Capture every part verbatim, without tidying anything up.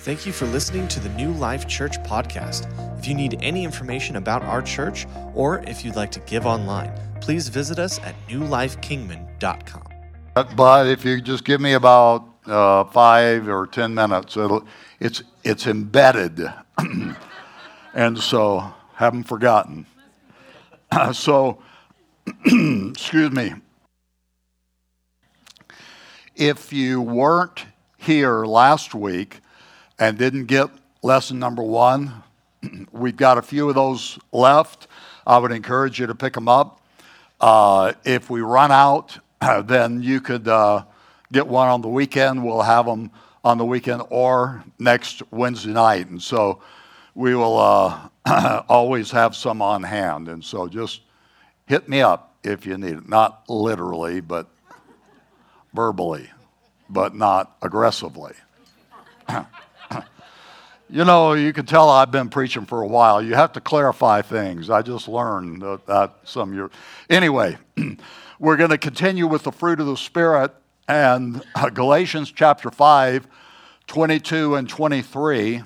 Thank you for listening to the New Life Church podcast. If you need any information about our church, or if you'd like to give online, please visit us at new life kingman dot com. But if you just give me about uh, five or ten minutes, it'll, it's it's embedded, and so haven't forgotten. so, excuse me. If you weren't here last week and didn't get lesson number one, we've got a few of those left. I would encourage you to pick them up. Uh, if we run out, then you could uh, get one on the weekend. We'll have them on the weekend or next Wednesday night. And so we will uh, always have some on hand. And so just hit me up if you need it. Not literally, but verbally, but not aggressively. You know, you can tell I've been preaching for a while. You have to clarify things. I just learned that, that some of your... Anyway, we're going to continue with the fruit of the Spirit, and Galatians chapter five, twenty-two and twenty-three.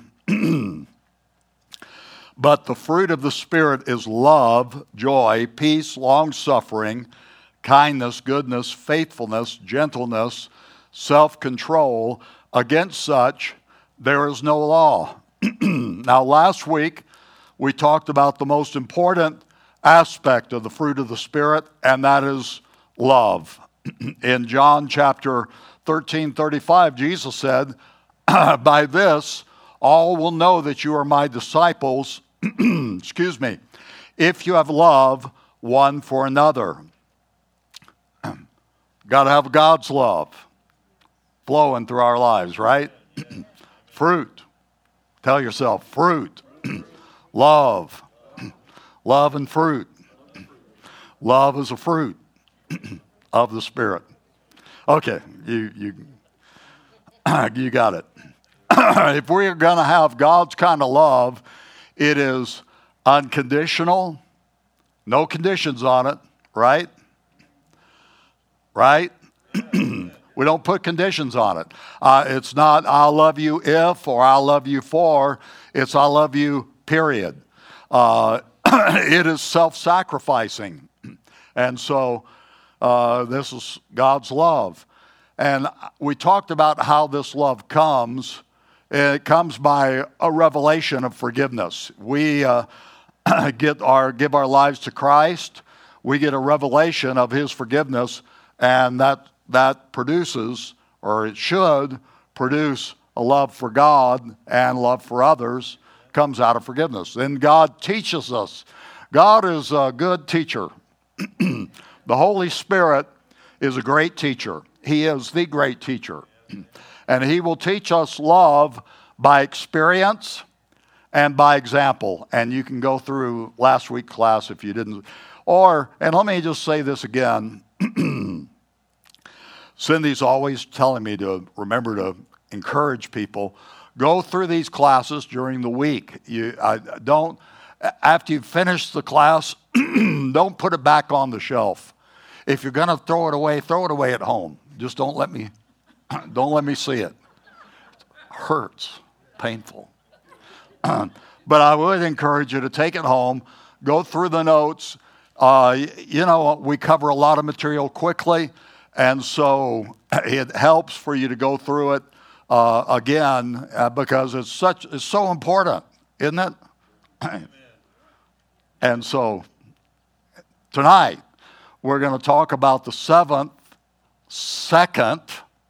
But the fruit of the Spirit is love, joy, peace, long-suffering, kindness, goodness, faithfulness, gentleness, self-control. Against such there is no law. Now, last week, we talked about the most important aspect of the fruit of the Spirit, and that is love. In John chapter thirteen, thirty-five, Jesus said, by this, all will know that you are my disciples, excuse me, if you have love one for another. Got to have God's love flowing through our lives, right? Fruit. Tell yourself, fruit. Love. Love and fruit. Love is a fruit of the Spirit. Okay, you you you got it. If we're going to have God's kind of love, it is unconditional, no conditions on it, right? Right? We don't put conditions on it. Uh, it's not, I'll love you if, or I'll love you for. It's, I love you, period. Uh, it is self-sacrificing. And so uh, this is God's love. And we talked about how this love comes. It comes by a revelation of forgiveness. We uh, get our give our lives to Christ. We get a revelation of His forgiveness, and that that produces, or it should produce, a love for God and love for others. Comes out of forgiveness. And God teaches us. God is a good teacher. The Holy Spirit is a great teacher. He is the great teacher. And He will teach us love by experience and by example. And you can go through last week's class if you didn't. Or, and let me just say this again. Cindy's always telling me to remember to encourage people. Go through these classes during the week. You I, don't, after you finish the class, don't put it back on the shelf. If you're going to throw it away, throw it away at home. Just don't let me, don't let me see it. It hurts, painful. But I would encourage you to take it home, go through the notes. Uh, you know, we cover a lot of material quickly. And so it helps for you to go through it uh, again uh, because it's such it's so important, isn't it? And so tonight we're going to talk about the seventh, second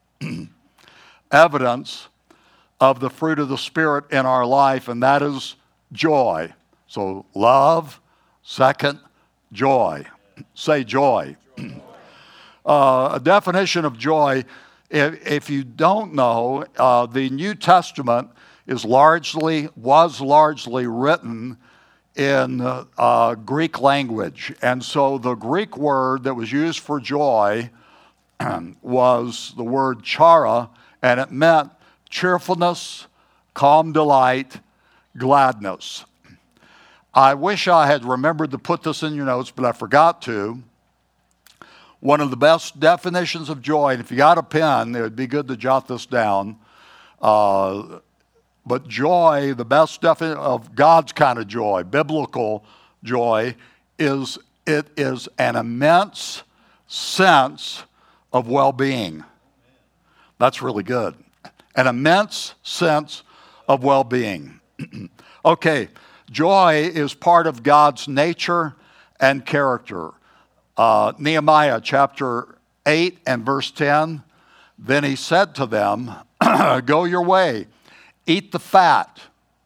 evidence of the fruit of the Spirit in our life, and that is joy. So love, second, joy. Say joy. Uh, a definition of joy, if, if you don't know, uh, the New Testament is largely, was largely written in uh, uh, Greek language. And so the Greek word that was used for joy was the word chara, and it meant cheerfulness, calm delight, gladness. I wish I had remembered to put this in your notes, but I forgot to. One of the best definitions of joy, and if you got a pen, it would be good to jot this down. Uh, but joy, the best definition of God's kind of joy, biblical joy, is it is an immense sense of well-being. That's really good. An immense sense of well-being. Okay, joy is part of God's nature and character. Uh, Nehemiah chapter eight and verse ten, then he said to them, go your way, eat the fat.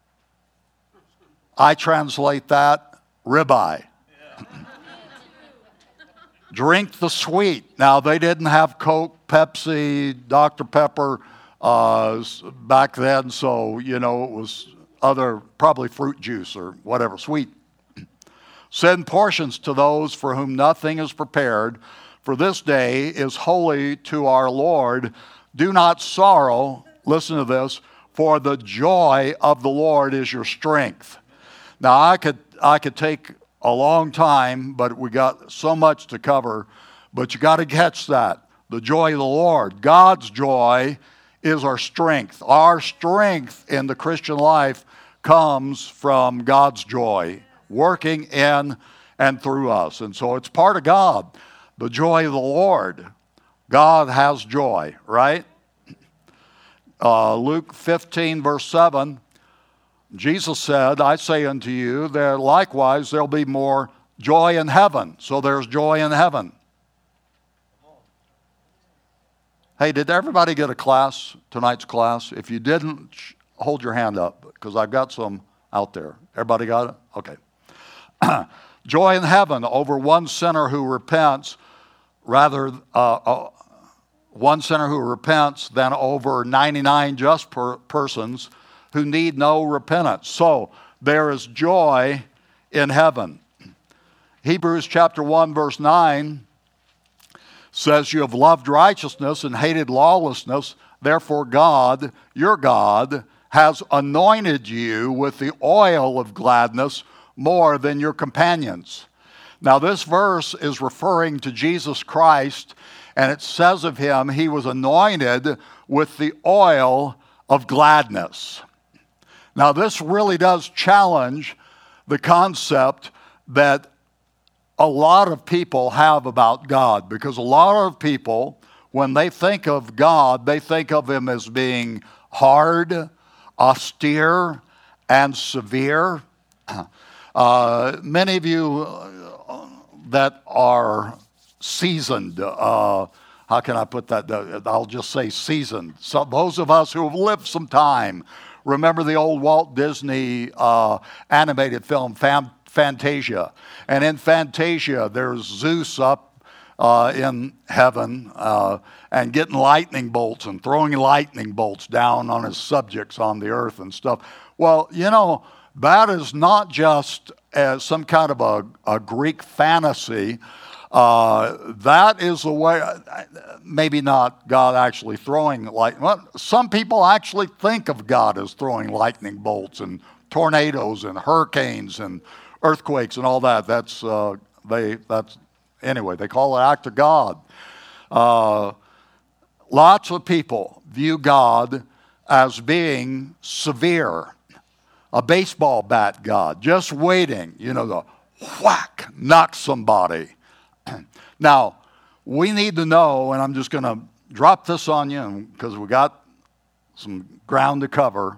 I translate that, ribeye. Drink the sweet. Now, they didn't have Coke, Pepsi, Doctor Pepper uh, back then, so, you know, it was other, probably fruit juice or whatever, sweet. Send portions to those for whom nothing is prepared, for this day is holy to our Lord. Do not sorrow, listen to this, for the joy of the Lord is your strength. Now, I could I could take a long time, but we got so much to cover, but you got to catch that. The joy of the Lord. God's joy is our strength. Our strength in the Christian life comes from God's joy, working in and through us. And so it's part of God. The joy of the Lord. God has joy, right? Uh, Luke fifteen, verse seven, Jesus said, I say unto you that likewise there'll be more joy in heaven. So there's joy in heaven. Hey, did everybody get a class, tonight's class? If you didn't, hold your hand up, because I've got some out there. Everybody got it? Okay. Joy in heaven over one sinner who repents, rather, uh, uh, one sinner who repents than over ninety-nine just per- persons who need no repentance. So there is joy in heaven. Hebrews chapter one, verse nine says, you have loved righteousness and hated lawlessness. Therefore God, your God, has anointed you with the oil of gladness more than your companions. Now this verse is referring to Jesus Christ, and it says of him, he was anointed with the oil of gladness. Now this really does challenge the concept that a lot of people have about God, because a lot of people, when they think of God, they think of him as being hard, austere, and severe. Uh, many of you that are seasoned, uh, how can I put that? I'll just say seasoned. So those of us who have lived some time, remember the old Walt Disney uh, animated film, Fam- Fantasia. And in Fantasia, there's Zeus up uh, in heaven uh, and getting lightning bolts and throwing lightning bolts down on his subjects on the earth and stuff. Well, you know, that is not just uh, some kind of a, a Greek fantasy. Uh, that is a way, maybe not God actually throwing lightning. Well, some people actually think of God as throwing lightning bolts and tornadoes and hurricanes and earthquakes and all that. That's uh, they. That's anyway. They call it act of God. Uh, lots of people view God as being severe, a baseball bat God, just waiting. You know, the whack, knock somebody. Now, we need to know, and I'm just going to drop this on you because we got some ground to cover.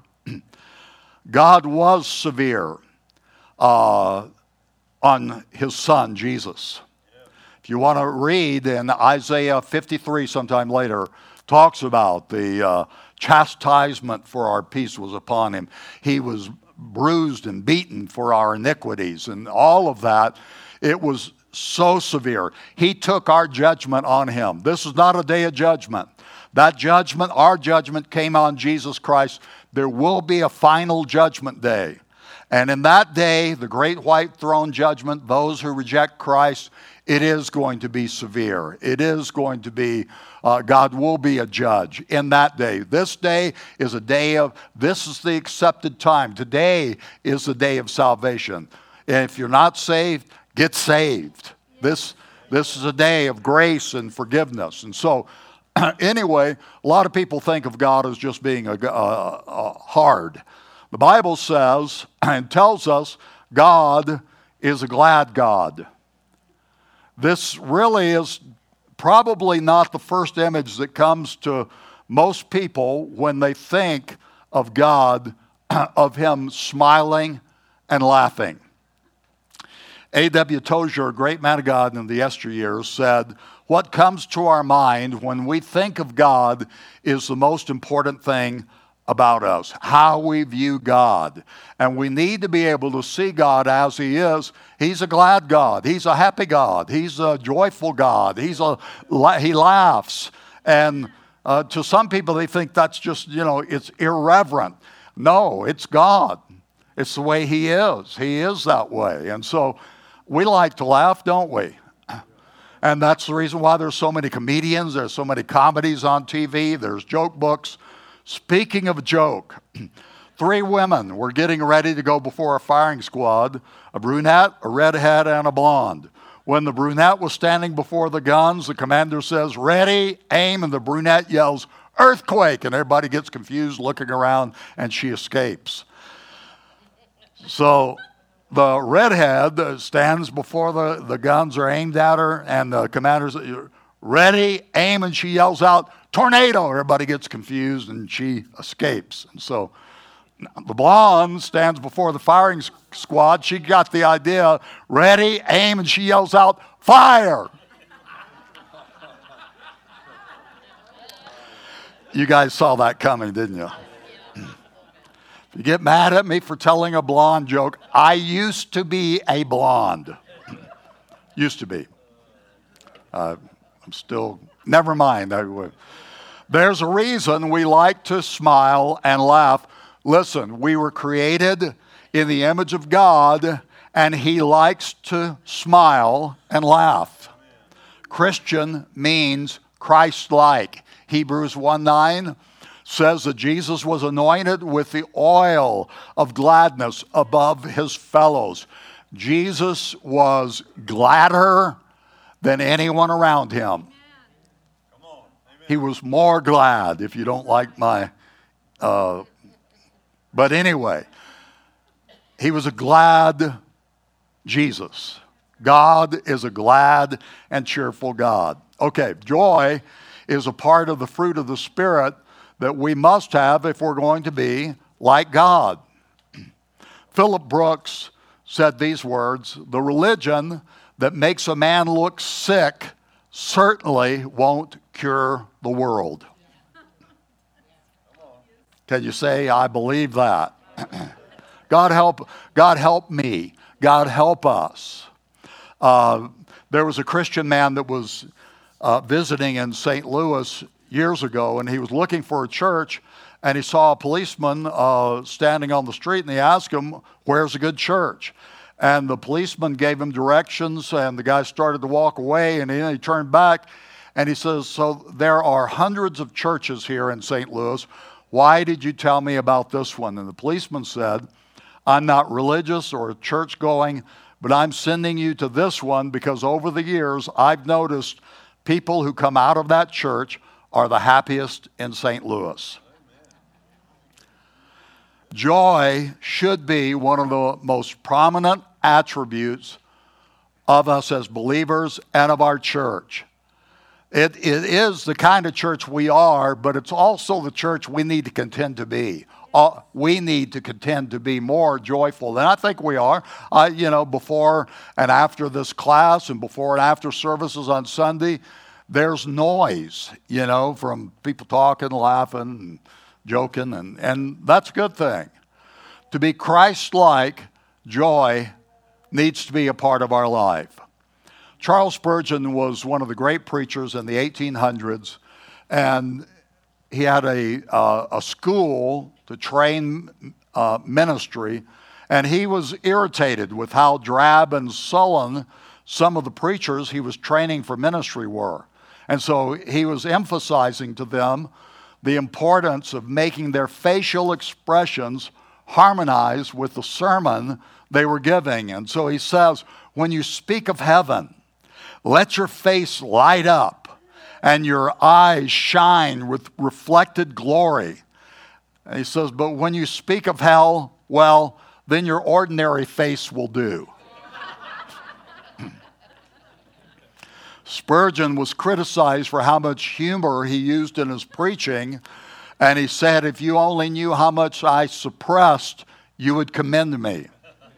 God was severe uh, on his son, Jesus. Yeah. If you want to read in Isaiah fifty-three sometime later, talks about the uh, chastisement for our peace was upon him. He was bruised and beaten for our iniquities and all of that. It was so severe. He took our judgment on him. This is not a day of judgment. That judgment, our judgment, came on Jesus Christ. There will be a final judgment day. And in that day, the great white throne judgment, those who reject Christ, it is going to be severe. It is going to be, uh, God will be a judge in that day. This day is a day of, this is the accepted time. Today is the day of salvation. And if you're not saved, get saved. This, this is a day of grace and forgiveness. And so anyway, a lot of people think of God as just being a, a, a hard. The Bible says and tells us God is a glad God. This really is probably not the first image that comes to most people when they think of God, of Him smiling and laughing. A W Tozer, a great man of God in the yesteryears, said, "What comes to our mind when we think of God is the most important thing about us, how we view God. And we need to be able to see God as He is. He's a glad God. He's a happy God. He's a joyful God. He's a, He laughs. And uh, to some people, they think that's just, you know, it's irreverent. No, it's God. It's the way He is. He is that way. And so we like to laugh, don't we? And that's the reason why there's so many comedians. There's so many comedies on T V. There's joke books. Speaking of a joke, three women were getting ready to go before a firing squad, a brunette, a redhead, and a blonde. When the brunette was standing before the guns, the commander says, "Ready, aim," and the brunette yells, "Earthquake," and everybody gets confused looking around, and she escapes. So the redhead stands before the, the guns are aimed at her, and the commander says, "Ready, aim," and she yells out, "Tornado!" Everybody gets confused, and she escapes. And so the blonde stands before the firing squad. She got the idea. Ready, aim, and she yells out, "Fire!" You guys saw that coming, didn't you? You get mad at me for telling a blonde joke. I used to be a blonde. Used to be. Uh, I'm still, never mind. I would. There's a reason we like to smile and laugh. Listen, we were created in the image of God, and He likes to smile and laugh. Christian means Christ-like. Hebrews one nine says that Jesus was anointed with the oil of gladness above His fellows. Jesus was gladder than anyone around Him. He was more glad, if you don't like my... Uh, but anyway, He was a glad Jesus. God is a glad and cheerful God. Okay, joy is a part of the fruit of the Spirit that we must have if we're going to be like God. Philip Brooks said these words, "The religion that makes a man look sick certainly won't cure the world." Can you say, "I believe that"? God help, God help me. God help us. Uh, there was a Christian man that was uh, visiting in Saint Louis years ago, and he was looking for a church, and he saw a policeman uh, standing on the street, and he asked him, "Where's a good church?" And the policeman gave him directions, and the guy started to walk away, and then he turned back, and he says, "So there are hundreds of churches here in Saint Louis. Why did you tell me about this one?" And the policeman said, "I'm not religious or church-going, but I'm sending you to this one because over the years I've noticed people who come out of that church are the happiest in Saint Louis." Joy should be one of the most prominent attributes of us as believers and of our church. It, it is the kind of church we are, but it's also the church we need to contend to be. Uh, we need to contend to be more joyful, and I think we are. Uh, you know, before and after this class and before and after services on Sunday, there's noise, you know, from people talking, laughing, and joking, and, and that's a good thing. To be Christ-like, joy needs to be a part of our life. Charles Spurgeon was one of the great preachers in the eighteen hundreds, and he had a, uh, a school to train uh, ministry, and he was irritated with how drab and sullen some of the preachers he was training for ministry were. And so he was emphasizing to them the importance of making their facial expressions harmonize with the sermon they were giving. And so he says, when you speak of heaven, let your face light up and your eyes shine with reflected glory. And he says, but when you speak of hell, well, then your ordinary face will do. Spurgeon was criticized for how much humor he used in his preaching, and he said, if you only knew how much I suppressed, you would commend me.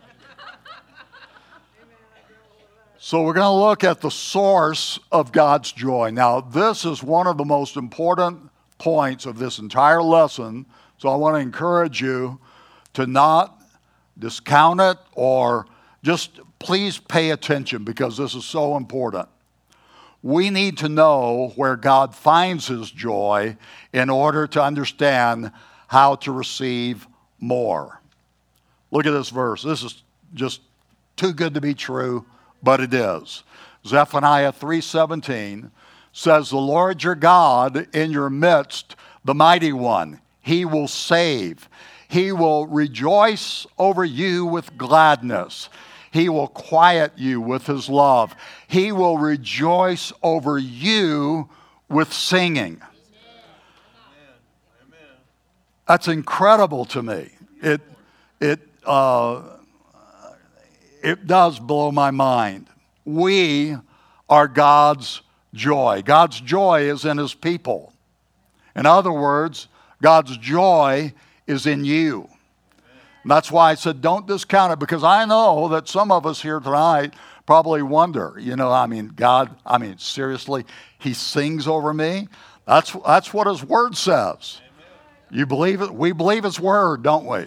So we're going to look at the source of God's joy. Now, this is one of the most important points of this entire lesson, so I want to encourage you to not discount it or just please pay attention because this is so important. We need to know where God finds his joy in order to understand how to receive more. Look at this verse. This is just too good to be true, but it is. Zephaniah three seventeen says, the Lord your God in your midst, the mighty one, he will save. He will rejoice over you with gladness. He will quiet you with his love. He will rejoice over you with singing. Amen. That's incredible to me. It, it, uh, it does blow my mind. We are God's joy. God's joy is in his people. In other words, God's joy is in you. And that's why I said don't discount it, because I know that some of us here tonight probably wonder, you know, I mean, God, I mean, seriously, he sings over me? That's, that's what his word says. You believe it? We believe his word, don't we?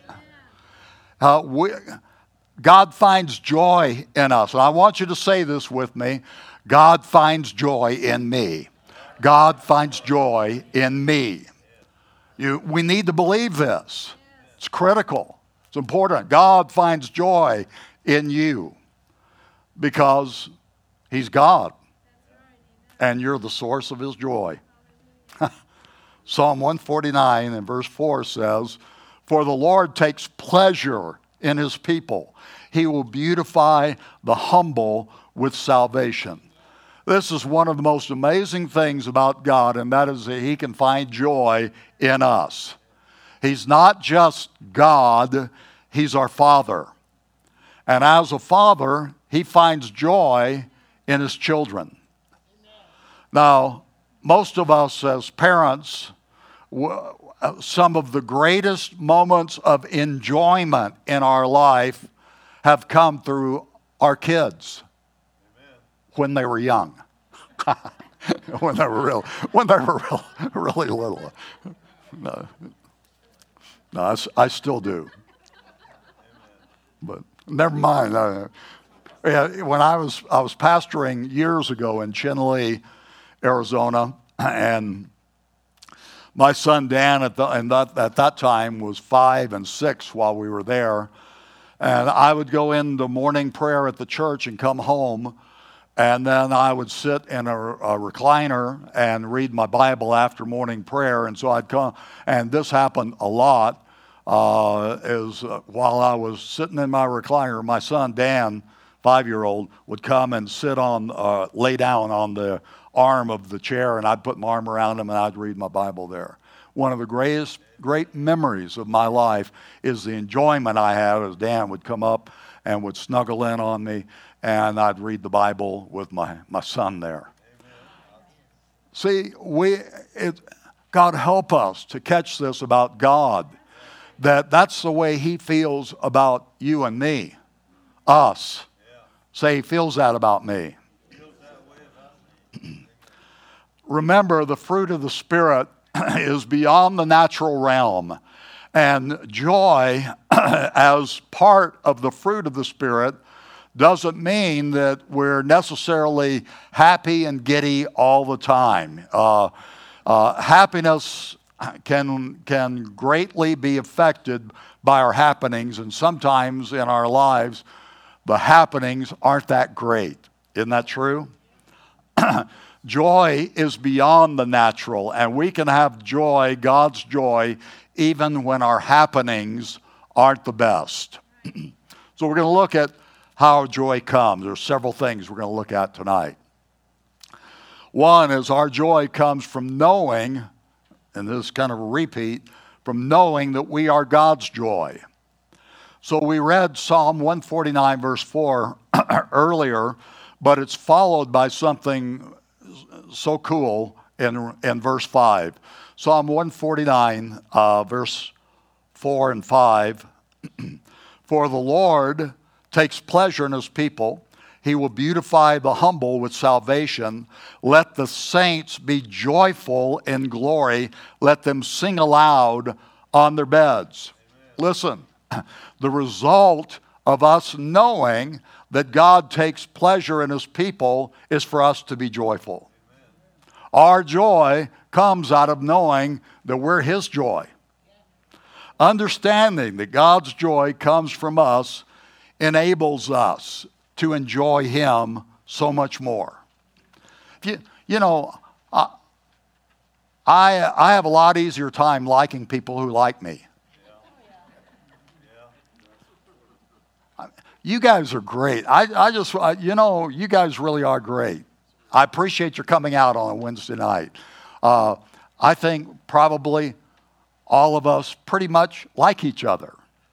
Uh, we? God finds joy in us. And I want you to say this with me. God finds joy in me. God finds joy in me. You, we need to believe this. It's critical. It's important. God finds joy in you because he's God and you're the source of his joy. Psalm one forty-nine and verse four says, for the Lord takes pleasure in his people. He will beautify the humble with salvation. This is one of the most amazing things about God, and that is that he can find joy in us. He's not just God, he's our Father. And as a father, he finds joy in his children. Now, most of us as parents, some of the greatest moments of enjoyment in our life have come through our kids when they were young. when they were real, when they were real, really little. No. No, I, I still do. But never mind. Uh, yeah, when I was I was pastoring years ago in Chinle, Arizona, and my son Dan at, the, and that, at that time was five and six while we were there, and I would go into morning prayer at the church and come home, and then I would sit in a, a recliner and read my Bible after morning prayer, and so I'd come, and this happened a lot. Uh, is uh, while I was sitting in my recliner, my son Dan, five-year-old, would come and sit on, uh, lay down on the arm of the chair, and I'd put my arm around him and I'd read my Bible there. One of the greatest, great memories of my life is the enjoyment I had as Dan would come up and would snuggle in on me, and I'd read the Bible with my, my son there. Amen. See, we it, God help us to catch this about God. That that's the way he feels about you and me, us. Yeah. Say he feels that about me. Feels that way about me. Remember, the fruit of the Spirit is beyond the natural realm. And joy, as part of the fruit of the Spirit, doesn't mean that we're necessarily happy and giddy all the time. Uh, uh, happiness can can greatly be affected by our happenings, and sometimes in our lives the happenings aren't that great. Isn't that true? Joy is beyond the natural, and we can have joy, God's joy, even when our happenings aren't the best. So we're going to look at how joy comes. There's several things we're going to look at tonight. One is our joy comes from knowing, and this is kind of a repeat, from knowing that we are God's joy. So we read Psalm one forty-nine, verse four earlier, but it's followed by something so cool in, in verse five. Psalm one forty-nine, uh, verse four and five. For the Lord takes pleasure in his people. He will beautify the humble with salvation. Let the saints be joyful in glory. Let them sing aloud on their beds. Amen. Listen, the result of us knowing that God takes pleasure in his people is for us to be joyful. Amen. Our joy comes out of knowing that we're his joy. Understanding that God's joy comes from us enables us to enjoy him so much more. You, you know, I, I, I have a lot easier time liking people who like me. You guys are great. I, I just, I, you know, you guys really are great. I appreciate your coming out on a Wednesday night. Uh, I think probably all of us pretty much like each other.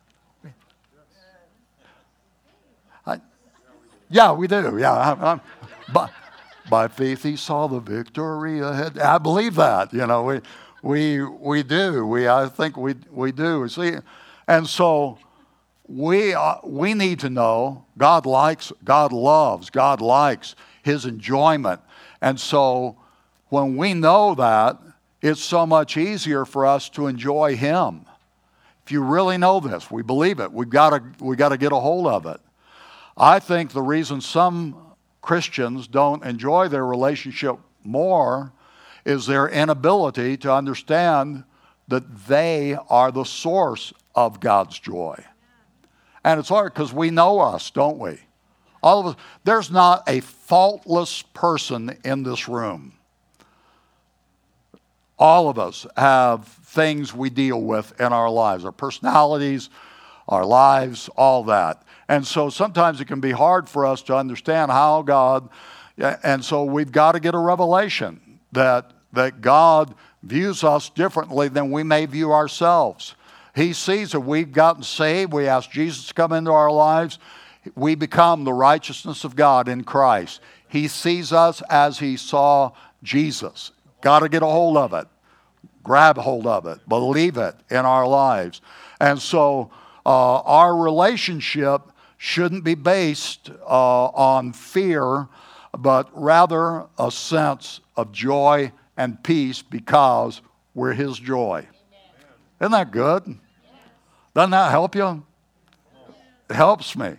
I, yeah, we do. Yeah, I'm, I'm, by, by faith he saw the victory ahead. I believe that. You know, we we we do. We I think we we do. See, and so we uh, we need to know God likes, God loves, God likes his enjoyment, and so when we know that, it's so much easier for us to enjoy him. If you really know this, we believe it. We've got to, we got to get a hold of it. I think the reason some Christians don't enjoy their relationship more is their inability to understand that they are the source of God's joy. And it's hard because we know us, don't we? All of us. There's not a faultless person in this room. All of us have things we deal with in our lives, our personalities, our lives, all that. And so sometimes it can be hard for us to understand how God, and so we've got to get a revelation that, that God views us differently than we may view ourselves. He sees that we've gotten saved. We ask Jesus to come into our lives. We become the righteousness of God in Christ. He sees us as he saw Jesus. Got to get a hold of it. Grab hold of it. Believe it in our lives. And so uh, our relationship shouldn't be based uh, on fear, but rather a sense of joy and peace because we're his joy. Amen. Isn't that good? Doesn't that help you? It helps me.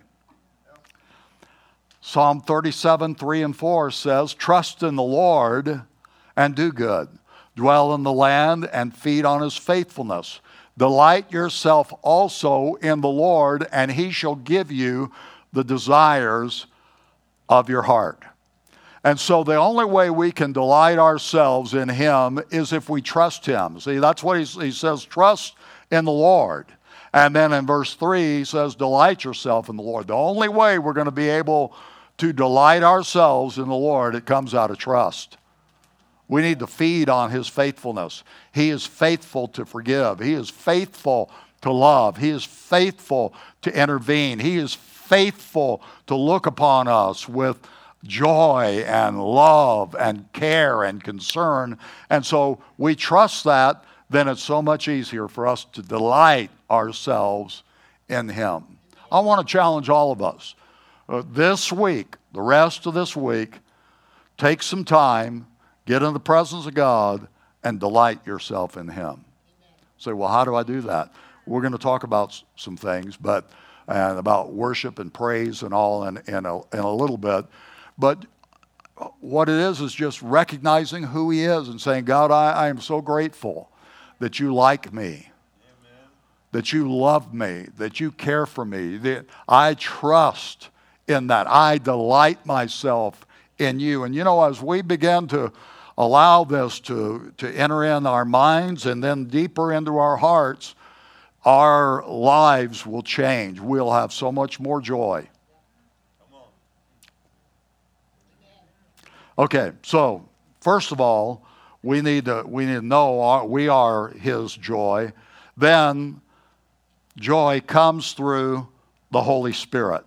Psalm thirty-seven, three and four says, trust in the Lord and do good. Dwell in the land and feed on his faithfulness. Delight yourself also in the Lord, and he shall give you the desires of your heart. And so the only way we can delight ourselves in him is if we trust him. See, that's what he, he says, trust in the Lord. And then in verse three, he says, delight yourself in the Lord. The only way we're going to be able to delight ourselves in the Lord, it comes out of trust. We need to feed on his faithfulness. He is faithful to forgive. He is faithful to love. He is faithful to intervene. He is faithful to look upon us with joy and love and care and concern. And so we trust that, then it's so much easier for us to delight ourselves in him. I want to challenge all of us. Uh, this week, the rest of this week, take some time, get in the presence of God, and delight yourself in him. Say, well, how do I do that? We're going to talk about some things, but and about worship and praise and all in, in, a, in a little bit. But what it is is just recognizing who he is and saying, God, I, I am so grateful that you like me, Amen. That you love me, that you care for me, that I trust in that. I delight myself in you. And you know, as we begin to allow this to, to enter in our minds and then deeper into our hearts, our lives will change. We'll have so much more joy. Okay, so first of all, we need to, we need to know our, we are his joy. Then joy comes through the Holy Spirit.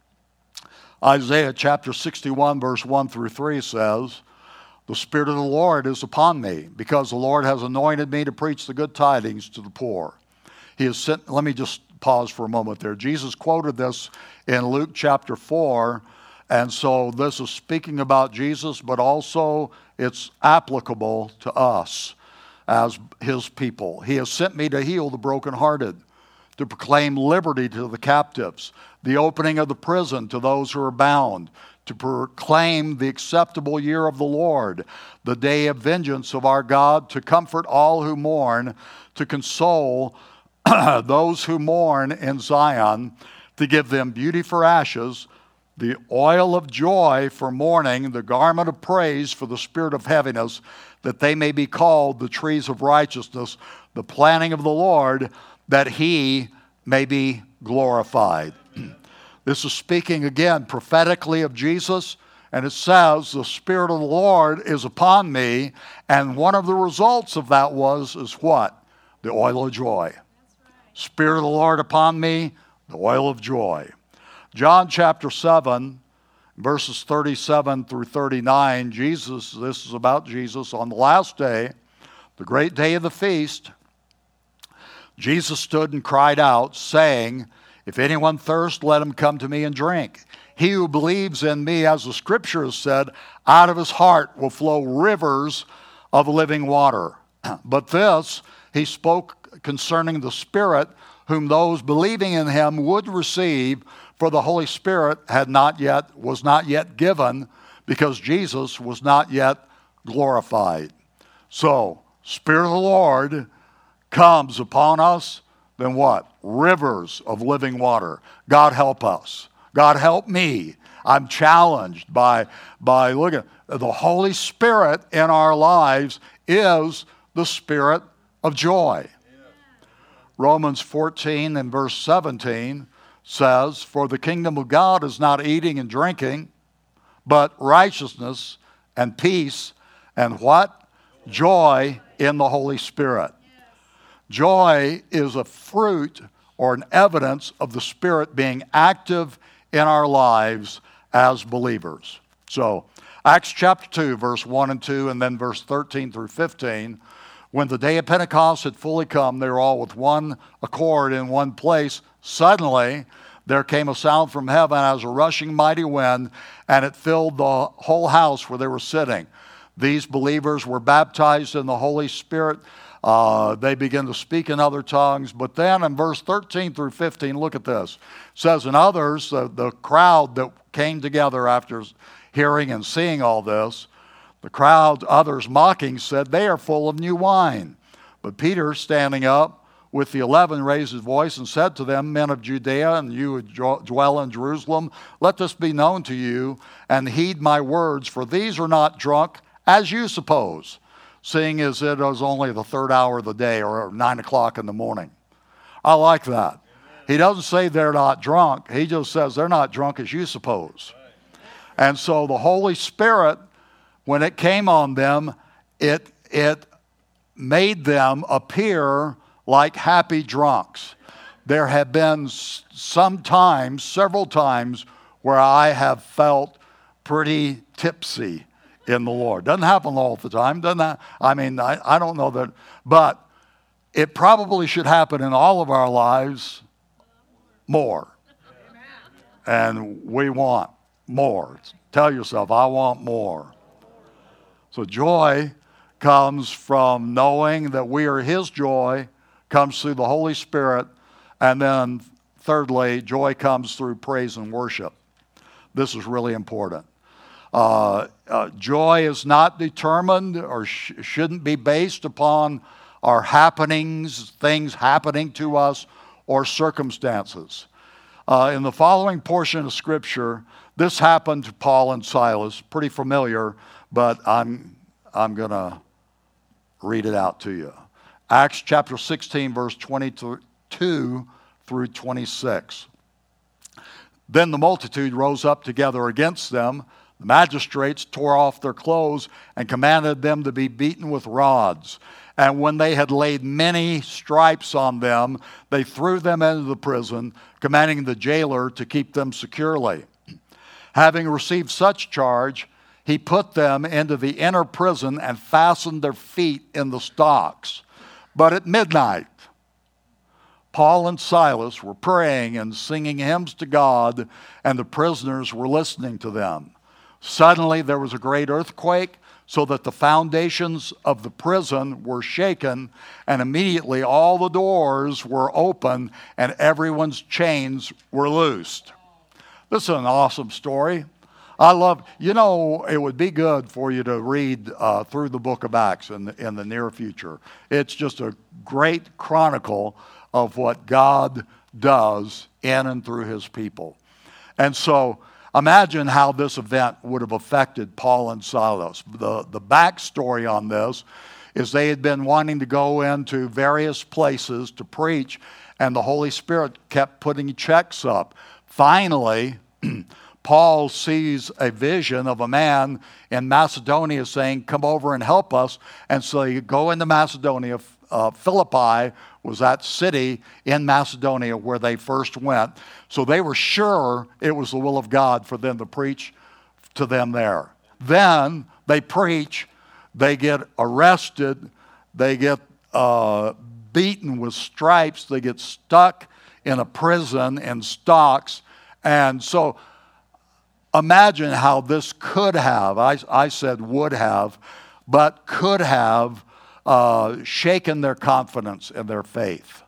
Isaiah chapter sixty-one, verse one through three says, "The Spirit of the Lord is upon me, because the Lord has anointed me to preach the good tidings to the poor. He has sent," let me just pause for a moment there. Jesus quoted this in Luke chapter four, and so this is speaking about Jesus, but also it's applicable to us as his people. "He has sent me to heal the brokenhearted, to proclaim liberty to the captives, the opening of the prison to those who are bound, to proclaim the acceptable year of the Lord, the day of vengeance of our God, to comfort all who mourn, to console those who mourn in Zion, to give them beauty for ashes, the oil of joy for mourning, the garment of praise for the spirit of heaviness, that they may be called the trees of righteousness, the planting of the Lord, that he may be glorified." This is speaking again prophetically of Jesus, and it says, "The Spirit of the Lord is upon me," and one of the results of that was, is what? The oil of joy. Right. Spirit of the Lord upon me, the oil of joy. John chapter seven, verses thirty-seven through thirty-nine, Jesus, this is about Jesus, on the last day, the great day of the feast, Jesus stood and cried out, saying, "If anyone thirst, let him come to me and drink. He who believes in me, as the scripture has said, out of his heart will flow rivers of living water." But this he spoke concerning the Spirit, whom those believing in him would receive, for the Holy Spirit had not yet, was not yet given, because Jesus was not yet glorified. So, Spirit of the Lord comes upon us, then what? Rivers of living water. God help us. God help me. I'm challenged by, by look at the Holy Spirit in our lives is the Spirit of joy. Romans fourteen and verse seventeen says, "For the kingdom of God is not eating and drinking, but righteousness and peace and" what? Joy in the Holy Spirit. Joy is a fruit or an evidence of the Spirit being active in our lives as believers. So, Acts chapter two, verse one and two, and then verse thirteen through fifteen, "When the day of Pentecost had fully come, they were all with one accord in one place. Suddenly there came a sound from heaven as a rushing mighty wind, and it filled the whole house where they were sitting. These believers were baptized in the Holy Spirit. Uh, they began to speak in other tongues." But then in verse thirteen through fifteen, look at this. It says, "And others," the, the crowd that came together after hearing and seeing all this, the crowd, others mocking, said, "They are full of new wine." But Peter, standing up with the eleven, raised his voice and said to them, "Men of Judea, and you who dwell in Jerusalem, let this be known to you, and heed my words, for these are not drunk, as you suppose, seeing as it is only the third hour of the day, or nine o'clock in the morning." I like that. Amen. He doesn't say they're not drunk. He just says they're not drunk as you suppose. Right. And so the Holy Spirit, when it came on them, it, it made them appear like happy drunks. There have been some times, several times, where I have felt pretty tipsy in the Lord. Doesn't happen all the time, doesn't that? I mean, I, I don't know that, but it probably should happen in all of our lives more. And we want more. Tell yourself, I want more. So joy comes from knowing that we are his joy, comes through the Holy Spirit, and then thirdly, joy comes through praise and worship. This is really important. Uh, uh, joy is not determined or sh- shouldn't be based upon our happenings, things happening to us, or circumstances. Uh, in the following portion of Scripture, this happened to Paul and Silas. Pretty familiar, but I'm, I'm going to read it out to you. Acts chapter sixteen, verse twenty-two through twenty-six. "Then the multitude rose up together against them. The magistrates tore off their clothes and commanded them to be beaten with rods. And when they had laid many stripes on them, they threw them into the prison, commanding the jailer to keep them securely. Having received such charge, he put them into the inner prison and fastened their feet in the stocks. But at midnight, Paul and Silas were praying and singing hymns to God, and the prisoners were listening to them. Suddenly there was a great earthquake, so that the foundations of the prison were shaken, and immediately all the doors were open and everyone's chains were loosed. This is an awesome story. I love, you know, it would be good for you to read uh, through the book of Acts in the, in the near future. It's just a great chronicle of what God does in and through his people. And so imagine how this event would have affected Paul and Silas. The, the backstory on this is they had been wanting to go into various places to preach, and the Holy Spirit kept putting checks up. Finally, Paul sees a vision of a man in Macedonia saying, come over and help us. And so you go into Macedonia. Uh, Philippi was that city in Macedonia where they first went. So they were sure it was the will of God for them to preach to them there. Then they preach, they get arrested, they get uh, beaten with stripes, they get stuck in a prison in stocks. And so imagine how this could have, I, I said would have, but could have uh, shaken their confidence and their faith.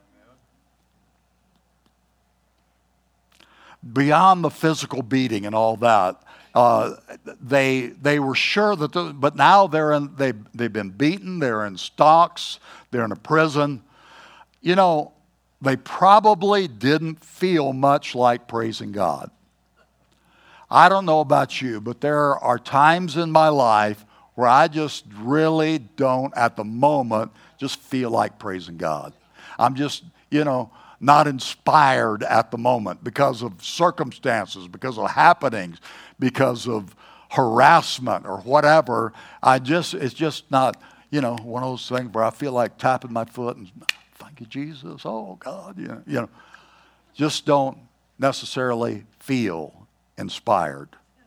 Beyond the physical beating and all that, uh, they they were sure that, the, but now they're in, they they've been beaten, they're in stocks, they're in a prison. You know, they probably didn't feel much like praising God. I don't know about you, but there are times in my life where I just really don't, at the moment, just feel like praising God. I'm just, you know, not inspired at the moment because of circumstances, because of happenings, because of harassment or whatever. I just, it's just not, you know, one of those things where I feel like tapping my foot and thank you, Jesus. Oh, God, you know, you know, just don't necessarily feel inspired.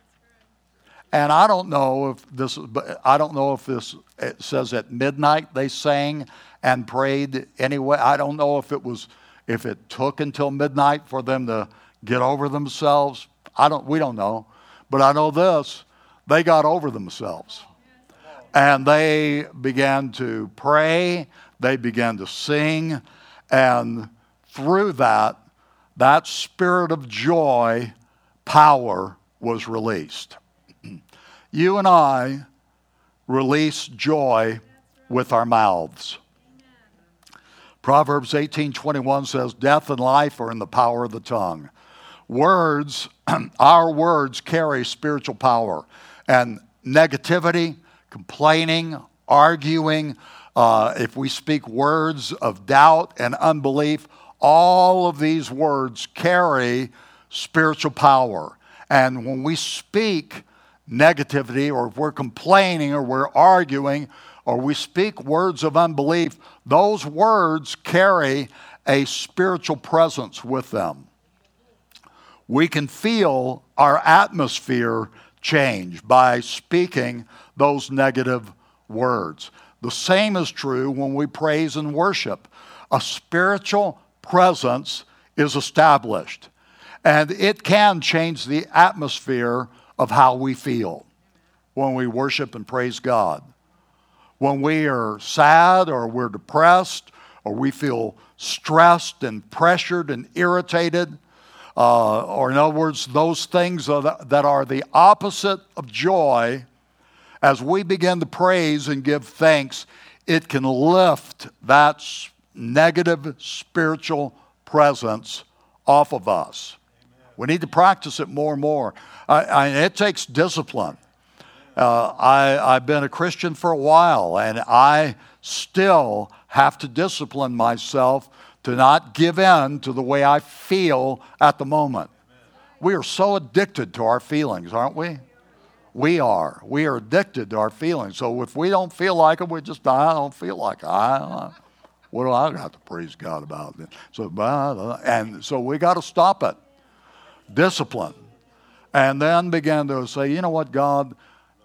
And I don't know if this, I don't know if this, it says at midnight they sang and prayed anyway. I don't know if it was, if it took until midnight for them to get over themselves. I don't, we don't know. But I know this, they got over themselves. And they began to pray, they began to sing, and through that, that spirit of joy, power was released. You and I release joy with our mouths. Proverbs eighteen twenty-one says, death and life are in the power of the tongue. Words, our words carry spiritual power. And negativity, complaining, arguing, uh, if we speak words of doubt and unbelief, all of these words carry spiritual power. And when we speak negativity, or if we're complaining, or we're arguing, or we speak words of unbelief, those words carry a spiritual presence with them. We can feel our atmosphere change by speaking those negative words. The same is true when we praise and worship. A spiritual presence is established, and it can change the atmosphere of how we feel when we worship and praise God. When we are sad, or we're depressed, or we feel stressed and pressured and irritated, uh, or in other words, those things that are the opposite of joy, as we begin to praise and give thanks, it can lift that negative spiritual presence off of us. We need to practice it more and more. I, I, it takes discipline. Uh, I, I've been a Christian for a while, and I still have to discipline myself to not give in to the way I feel at the moment. We are so addicted to our feelings, aren't we? We are. We are addicted to our feelings. So if we don't feel like it, we just, I don't feel like it. I, I, what do I got to praise God about? So, and so we got to stop it. Discipline. And then begin to say, you know what, God,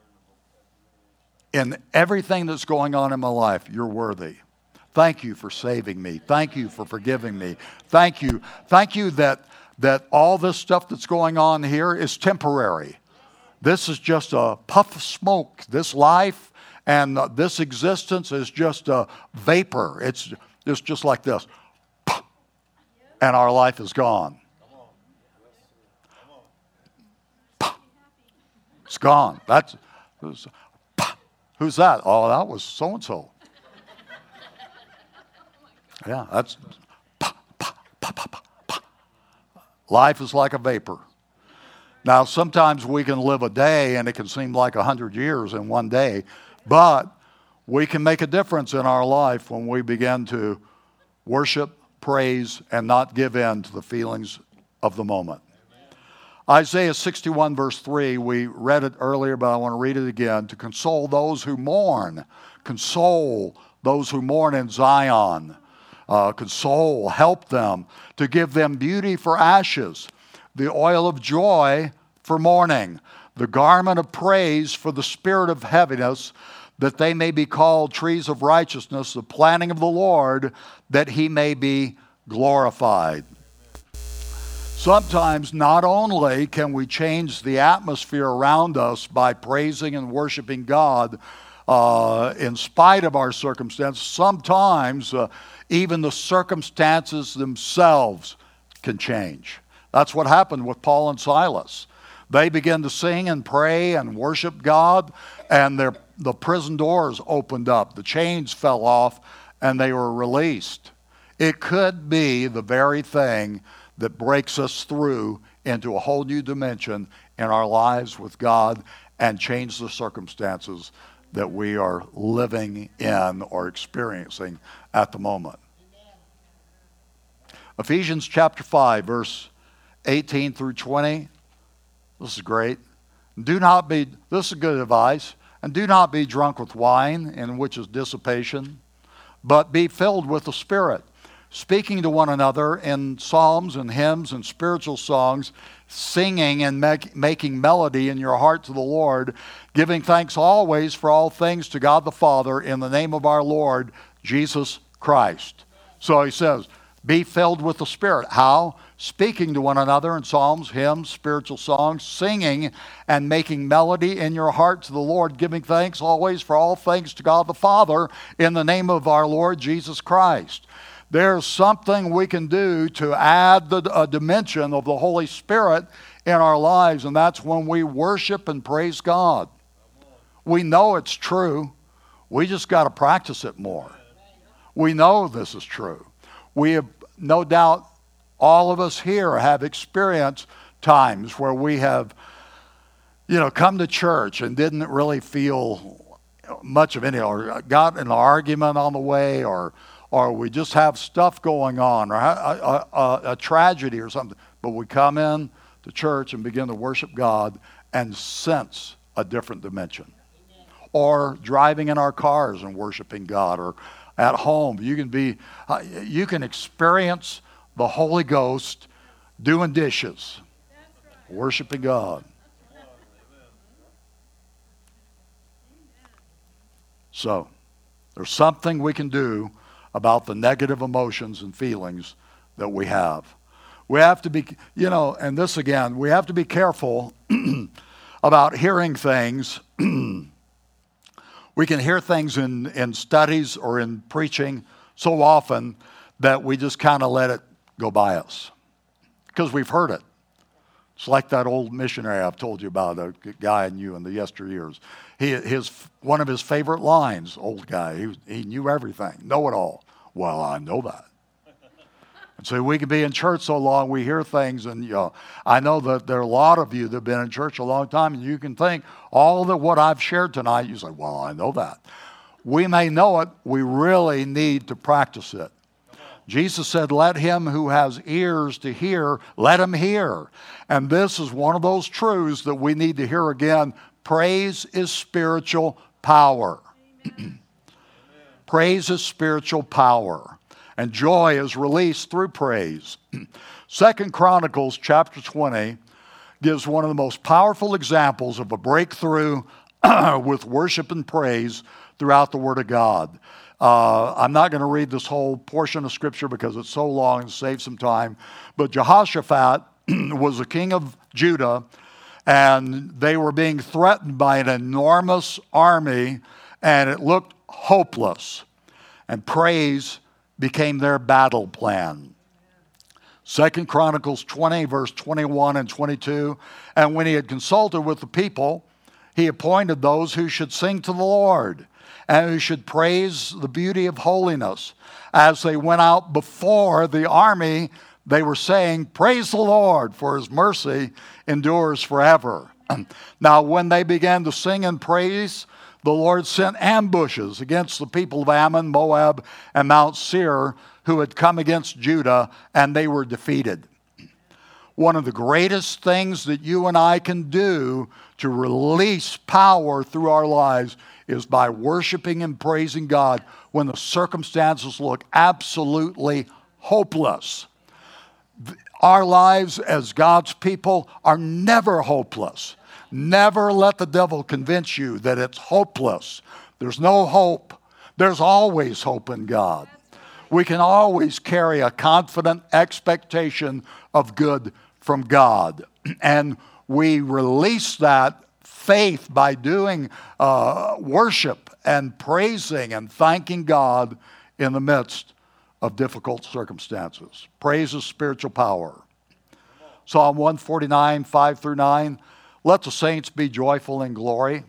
in everything that's going on in my life, you're worthy. Thank you for saving me. Thank you for forgiving me. Thank you. Thank you that, that all this stuff that's going on here is temporary. This is just a puff of smoke. This life and this existence is just a vapor. It's, it's just like this. And our life is gone. It's gone. That's, who's that? Oh, that was so-and-so. Yeah, that's... Life is like a vapor. Now, sometimes we can live a day and it can seem like a hundred years in one day, but we can make a difference in our life when we begin to worship, praise, and not give in to the feelings of the moment. Isaiah sixty-one verse three, we read it earlier, but I want to read it again. To console those who mourn, console those who mourn in Zion, uh, console, help them, to give them beauty for ashes, the oil of joy for mourning, the garment of praise for the spirit of heaviness, that they may be called trees of righteousness, the planting of the Lord, that he may be glorified. Sometimes not only can we change the atmosphere around us by praising and worshiping God uh, in spite of our circumstances, sometimes uh, even the circumstances themselves can change. That's what happened with Paul and Silas. They began to sing and pray and worship God, and their, the prison doors opened up, the chains fell off, and they were released. It could be the very thing that breaks us through into a whole new dimension in our lives with God and change the circumstances that we are living in or experiencing at the moment. Ephesians chapter five, verse eighteen through twenty. This is great. Do not be, this is good advice, and do not be drunk with wine, in which is dissipation, but be filled with the Spirit, speaking to one another in psalms and hymns and spiritual songs, singing and make, making melody in your heart to the Lord, giving thanks always for all things to God the Father in the name of our Lord Jesus Christ. So he says, be filled with the Spirit. How? Speaking to one another in psalms, hymns, spiritual songs, singing and making melody in your heart to the Lord, giving thanks always for all things to God the Father in the name of our Lord Jesus Christ. There's something we can do to add the, a dimension of the Holy Spirit in our lives, and that's when we worship and praise God. We know it's true. We just got to practice it more. We know this is true. We have, no doubt, all of us here have experienced times where we have, you know, come to church and didn't really feel much of any, or got in an argument on the way, or or we just have stuff going on, or a, a, a, a tragedy or something. But we come in to church and begin to worship God and sense a different dimension. Or driving in our cars and worshiping God, or at home. You can be, uh, you can experience the Holy Ghost doing dishes, worshiping God. So, there's something we can do about the negative emotions and feelings that we have. We have to be, you know, and this again, we have to be careful about hearing things. We can hear things in, in studies or in preaching so often that we just kind of let it go by us because we've heard it. It's like that old missionary I've told you about, a guy I knew in the yesteryears. He, his, one of his favorite lines, old guy, he, he knew everything, know it all. Well, I know that. And so we can be in church so long, we hear things, and you know, I know that there are a lot of you that have been in church a long time, and you can think all that what I've shared tonight, you say, well, I know that. We may know it, we really need to practice it. Jesus said, let him who has ears to hear, let him hear. And this is one of those truths that we need to hear again praise is spiritual power. Praise is spiritual power. And joy is released through praise. Second Chronicles chapter twenty gives one of the most powerful examples of a breakthrough with worship and praise throughout the Word of God. Uh, I'm not going to read this whole portion of Scripture because it's so long and save some time. But Jehoshaphat was the king of Judah, and they were being threatened by an enormous army, and it looked hopeless. And praise became their battle plan. Second Chronicles twenty, verse twenty-one and twenty-two. And when he had consulted with the people, he appointed those who should sing to the Lord and who should praise the beauty of holiness. As they went out before the army, they were saying, "Praise the Lord, for his mercy endures forever." Now, when they began to sing and praise, the Lord sent ambushes against the people of Ammon, Moab, and Mount Seir, who had come against Judah, and they were defeated. One of the greatest things that you and I can do to release power through our lives is by worshiping and praising God when the circumstances look absolutely hopeless. Our lives as God's people are never hopeless. Never let the devil convince you that it's hopeless. There's no hope. There's always hope in God. We can always carry a confident expectation of good from God. And we release that faith by doing uh, worship and praising and thanking God in the midst of difficult circumstances. Praise is spiritual power. Psalm one forty-nine, five through nine. Let the saints be joyful in glory.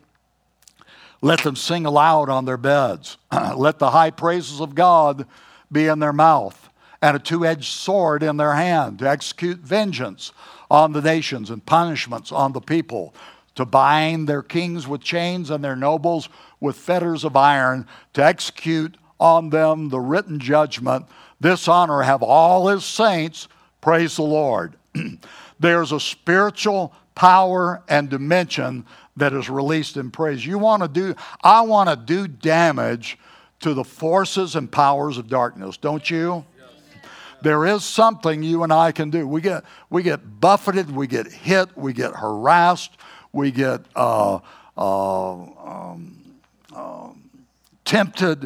Let them sing aloud on their beds. Let the high praises of God be in their mouth, and a two-edged sword in their hand, to execute vengeance on the nations and punishments on the people, to bind their kings with chains and their nobles with fetters of iron, to execute on them the written judgment. This honor have all his saints. Praise the Lord. There's a spiritual power and dimension that is released in praise. You want to do, I want to do damage to the forces and powers of darkness, don't you? Yes. There is something you and I can do. We get we get buffeted, we get hit, we get harassed, we get uh, uh, um, uh, tempted.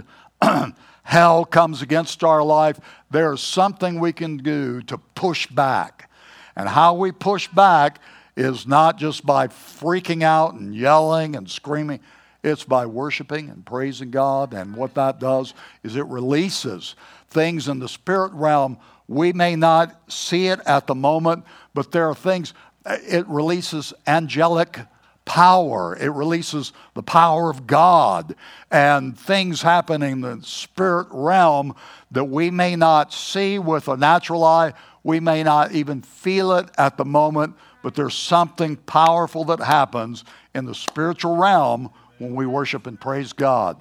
Hell comes against our life. There's something we can do to push back. And how we push back is not just by freaking out and yelling and screaming. It's by worshiping and praising God. And what that does is it releases things in the spirit realm. We may not see it at the moment, but there are things. It releases angelic power. It releases the power of God. And things happen in the spirit realm that we may not see with a natural eye. We may not even feel it at the moment, but there's something powerful that happens in the spiritual realm when we worship and praise God.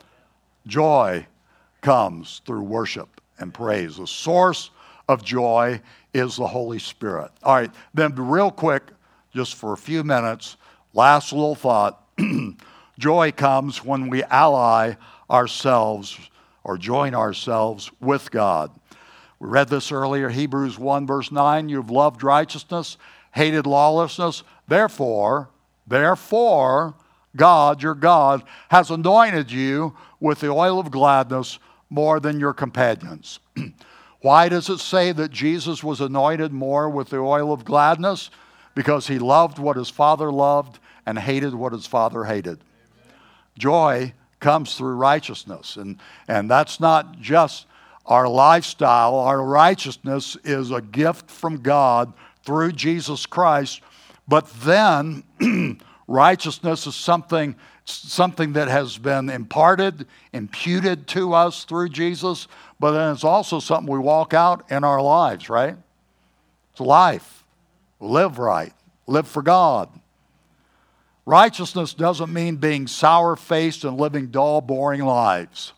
Joy comes through worship and praise. The source of joy is the Holy Spirit. All right, then real quick, just for a few minutes, last little thought. Joy comes when we ally ourselves or join ourselves with God. We read this earlier, Hebrews one verse nine, you've loved righteousness, hated lawlessness, therefore, therefore, God, your God, has anointed you with the oil of gladness more than your companions. Why does it say that Jesus was anointed more with the oil of gladness? Because he loved what his Father loved and hated what his Father hated. Amen. Joy comes through righteousness. And, and that's not just our lifestyle. Our righteousness is a gift from God through Jesus Christ. But then righteousness is something, something that has been imparted, imputed to us through Jesus, but then it's also something we walk out in our lives, right? It's life. Live right. Live for God. Righteousness doesn't mean being sour-faced and living dull, boring lives.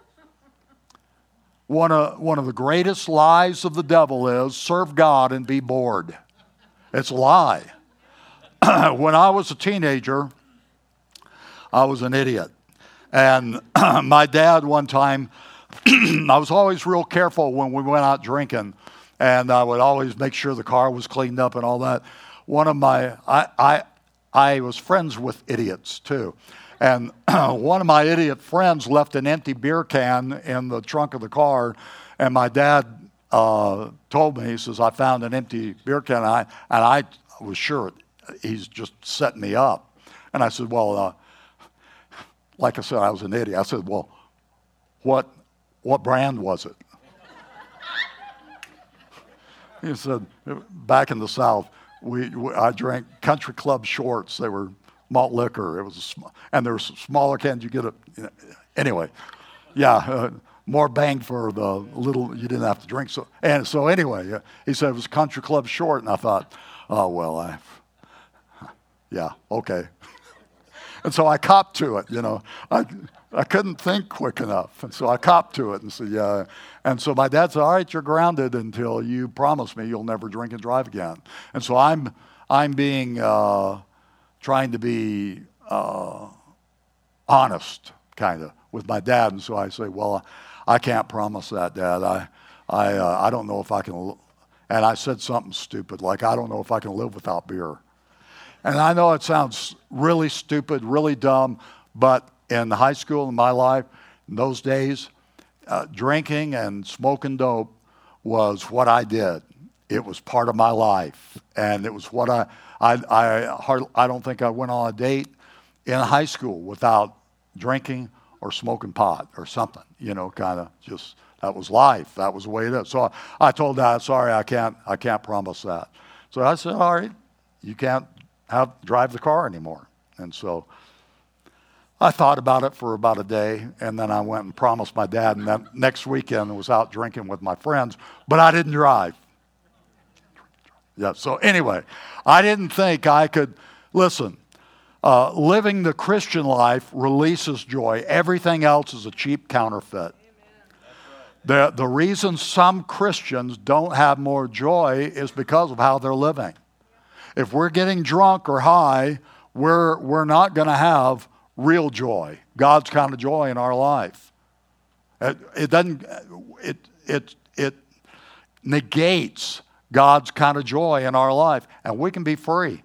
One of, one of the greatest lies of the devil is serve God and be bored. It's a lie. When I was a teenager, I was an idiot. And my dad one time, I was always real careful when we went out drinking, and I would always make sure the car was cleaned up and all that. One of my, I, I, I was friends with idiots too. And one of my idiot friends left an empty beer can in the trunk of the car, and my dad uh, told me, he says, I found an empty beer can, and I, and I was sure he's just setting me up. And I said, well, uh, like I said, I was an idiot. I said, well, what what brand was it? He said, back in the South, we, we I drank Country Club Shorts. They were malt liquor. It was a sm- and there were some smaller cans. You get a you know, anyway, yeah, uh, more bang for the little you didn't have to drink. So and so anyway, uh, he said it was Country Club Short, and I thought, oh well, I yeah okay. And so I copped to it, you know. I I couldn't think quick enough. And so I copped to it and said, yeah. And so my dad said, all right, you're grounded until you promise me you'll never drink and drive again. And so I'm I'm being, uh, trying to be uh, honest, kind of, with my dad. And so I say, well, I can't promise that, Dad. I, I, uh, I don't know if I can, and I said something stupid, like, I don't know if I can live without beer. And I know it sounds really stupid, really dumb, but in high school, in my life, in those days, uh, drinking and smoking dope was what I did. It was part of my life, and it was what I, I, I, hard, I don't think I went on a date in high school without drinking or smoking pot or something, you know, kind of just, that was life. That was the way it is. So I, I told Dad, sorry, I can't, I can't promise that. So I said, all right, you can't have drive the car anymore. And so I thought about it for about a day, and then I went and promised my dad, and then next weekend I was out drinking with my friends, but I didn't drive. Yeah, so anyway, I didn't think I could, listen, uh, living the Christian life releases joy. Everything else is a cheap counterfeit. The, the reason some Christians don't have more joy is because of how they're living. If we're getting drunk or high, we're, we're not going to have real joy, God's kind of joy in our life. It, it doesn't, it, it, it negates God's kind of joy in our life, and we can be free.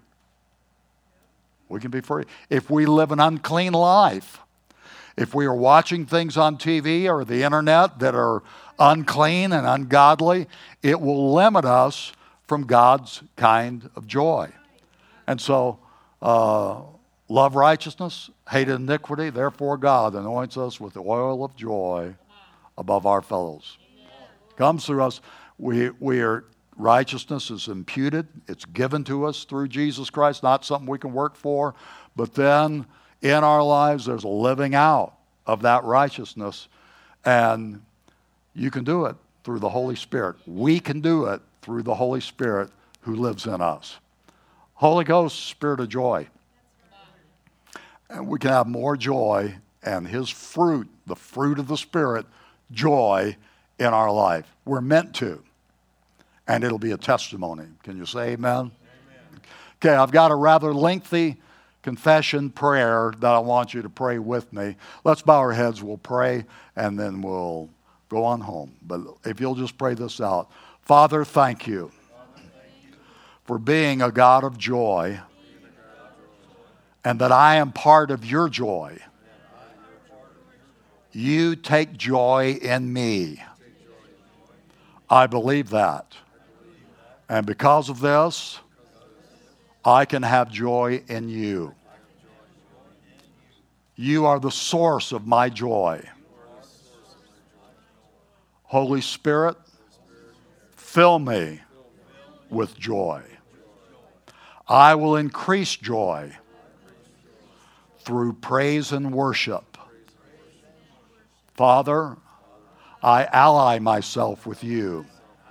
We can be free. If we live an unclean life, if we are watching things on T V or the internet that are unclean and ungodly, it will limit us from God's kind of joy. And so, uh, love righteousness, hate iniquity, therefore God anoints us with the oil of joy above our fellows. Comes through us. We, we are, righteousness is imputed. It's given to us through Jesus Christ, not something we can work for. But then in our lives, there's a living out of that righteousness. And you can do it through the Holy Spirit. We can do it through the Holy Spirit who lives in us. Holy Ghost, Spirit of joy. And we can have more joy and His fruit, the fruit of the Spirit, joy in our life. We're meant to. And it'll be a testimony. Can you say amen? Amen. Okay, I've got a rather lengthy confession prayer that I want you to pray with me. Let's bow our heads, we'll pray, and then we'll go on home. But if you'll just pray this out. Father, thank you for being a God of joy, and that I am part of your joy. You take joy in me. I believe that. And because of this, I can have joy in you. You are the source of my joy. Holy Spirit, fill me with joy. I will increase joy through praise and worship. Father, I ally myself with you.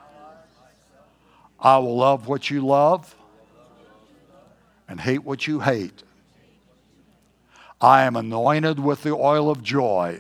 I will love what you love and hate what you hate. I am anointed with the oil of joy.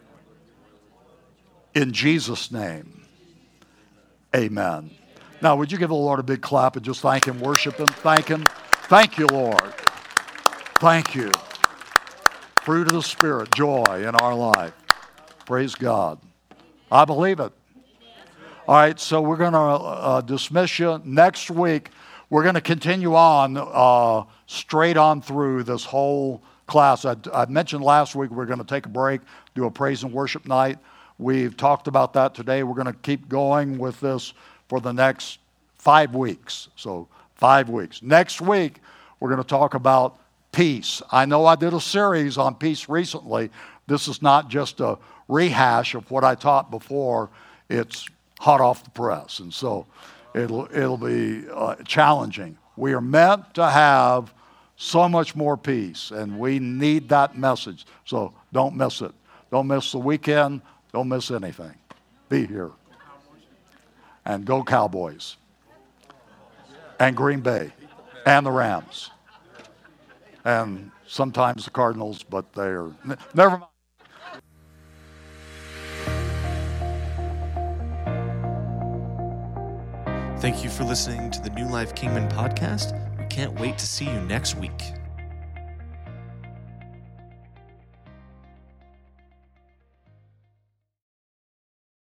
In Jesus' name, amen. Now, would you give the Lord a big clap and just thank Him, worship Him, thank Him. Thank you, Lord. Thank you. fruit of the Spirit, joy in our life. Praise God. I believe it. All right, so we're going to uh, dismiss you. Next week, we're going to continue on uh, straight on through this whole class. I, I mentioned last week we're going to take a break, do a praise and worship night. We've talked about that today. We're going to keep going with this for the next five weeks. So five weeks. Next week, we're going to talk about peace. I know I did a series on peace recently. This is not just a rehash of what I taught before. It's hot off the press. And so it'll, it'll be uh, challenging. We are meant to have so much more peace, and we need that message. So don't miss it. Don't miss the weekend. Don't miss anything. Be here. And go Cowboys. And Green Bay. And the Rams. And sometimes the Cardinals, but they're... Never mind. Thank you for listening to the New Life Kingman podcast. We can't wait to see you next week.